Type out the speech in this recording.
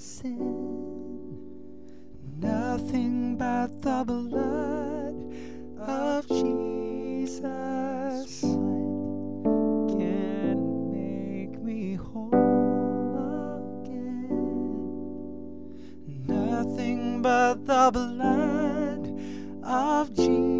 sin. Nothing but the blood of Jesus can make me whole again. Nothing but the blood of Jesus